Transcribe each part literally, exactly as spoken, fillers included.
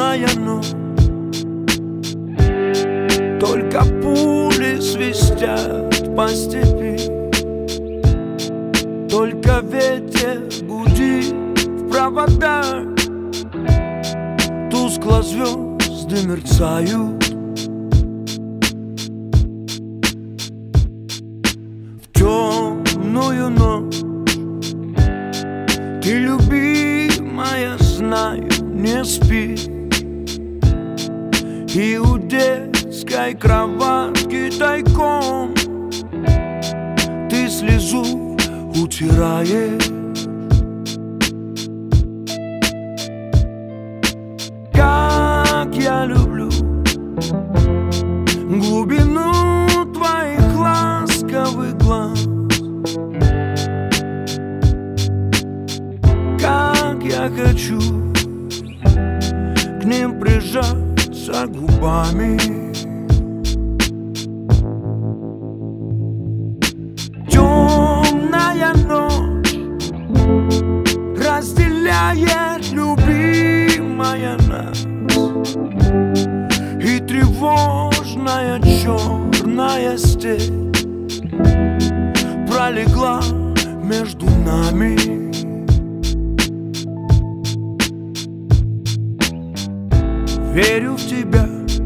темная ночь, только пули свистят по степи, только ветер гудит в проводах, тускло звезды мерцают. В темную ночь ты, любимая, знаю, не спишь, и у детской кроватки тайком ты слезу утираешь. Как я люблю глубину твоих ласковых глаз, как я хочу к ним прижаться губами. Темная ночь разделяет, любимая, нас, и тревожная черная степь пролегла между нами. Верю в тебя,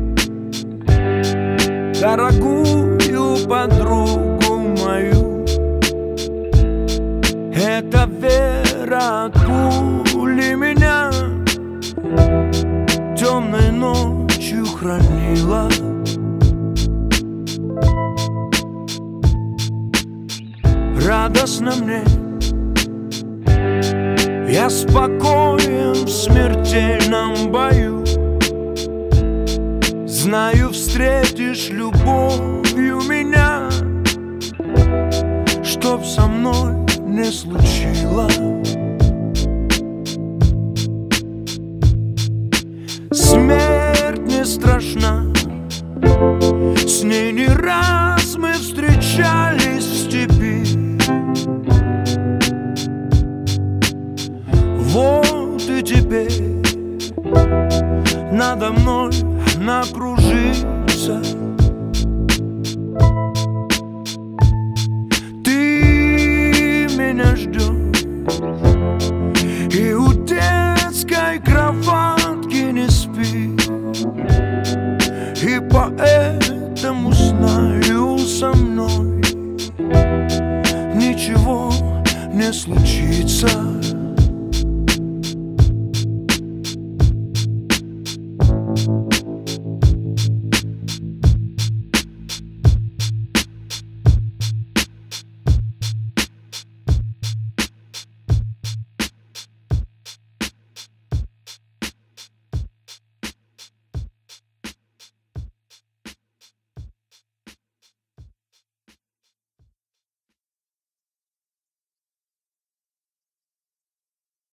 дорогую подругу мою. Эта вера от пули меня темной ночью хранила. Радостно мне, я спокоен в смертельном бою. Знаю, встретишь любовью меня, чтоб со мной не случилось. Смерть не страшна, с ней не раз мы встречались в степи. Вот и теперь надо мной она кружится. Ты меня ждешь, и у детской кроватки не спишь, и поэтому знаю, со мной ничего не случится.